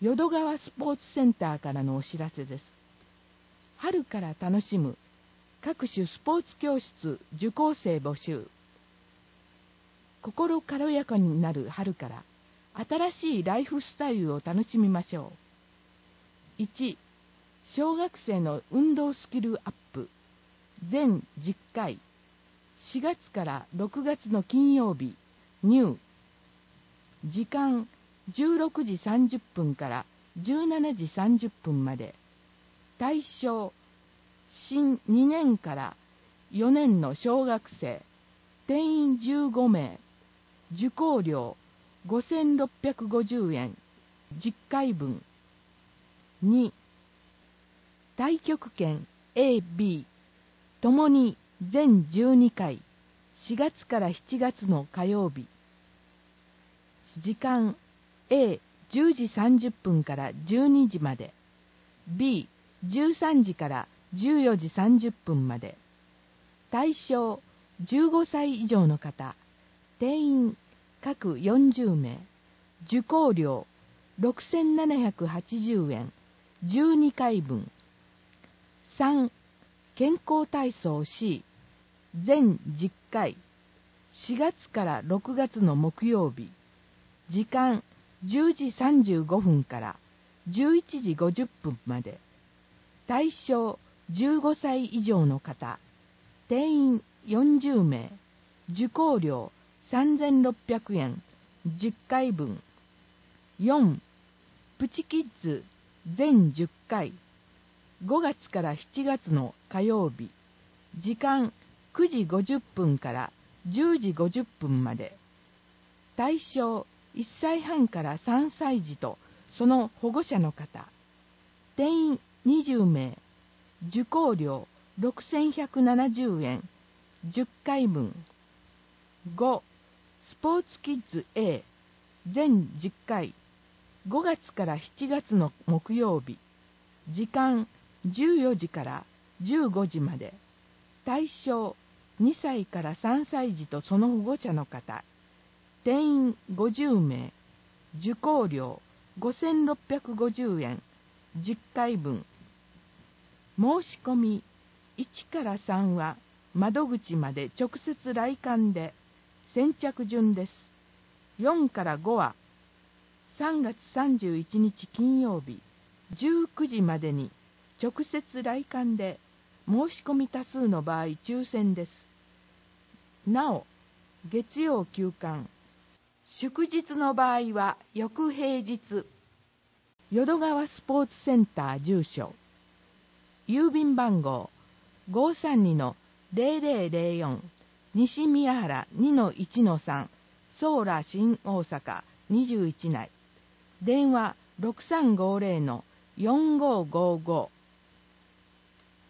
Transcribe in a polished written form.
淀川スポーツセンターからのお知らせです。春から楽しむ各種スポーツ教室受講生募集。心軽やかになる春から新しいライフスタイルを楽しみましょう。1、小学生の運動スキルアップ。全10回。4月から6月の金曜日、入。時間16時30分から17時30分まで。対象、新2年から4年の小学生。定員15名。受講料5650円。10回分。2、太極拳 A、B ともに全12回。4月から7月の火曜日。時間 A10 時30分から12時まで。B13 時から14時30分まで。対象15歳以上の方。定員各40名。受講料6780円。12回分。3、健康体操 C。全10回。4月から6月の木曜日。時間10時35分から11時50分まで。対象15歳以上の方。定員40名。受講料3600円。10回分。4、プチキッズ全10回。5月から7月の火曜日。時間9時50分から10時50分まで。対象1歳半から3歳児とその保護者の方。定員20名。受講料6170円。10回分。5、スポーツキッズ A。全10回。5月から7月の木曜日。時間14時から15時まで。対象2歳から3歳児とその保護者の方。定員50名。受講料5650円。10回分。申し込み1から3は窓口まで直接来館で。先着順です。4から5は3月31日金曜日19時までに直接来館で。申し込み多数の場合抽選です。なお、月曜休館。祝日の場合は翌平日。淀川スポーツセンター住所。郵便番号 532-0004 西宮原 2-1-3 ソーラ新大阪21内。電話 6350-4555